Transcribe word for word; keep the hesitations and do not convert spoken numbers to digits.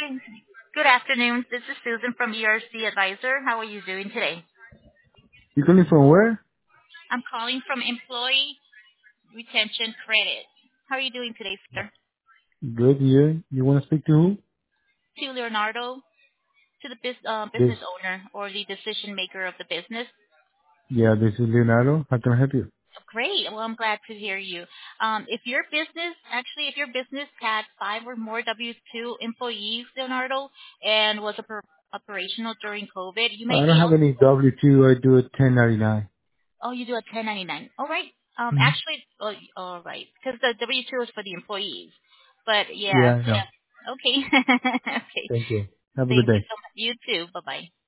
Good good afternoon. This is Susan from E R C Advisor. How are you doing today? You calling from where? I'm calling from Employee Retention Credit. How are you doing today, sir? Good, yeah. You want to speak to who? To Leonardo, to the bus- uh, This. business owner or the decision maker of the business. Yeah, this is Leonardo. How can I help you? Great. Well, I'm glad to hear you. Um, if your business, actually, if your business had five or more W two employees, Leonardo, and was oper- operational during COVID, you may I don't be have any W two. I do a ten ninety-nine. Oh, you do a ten ninety-nine. All right. Um, Mm-hmm. actually, oh, all right, because the W two is for the employees. But yeah, Yeah, I know. yeah. Okay. Okay. Thank you. Have a good Thank you day. so much. You too. Bye bye.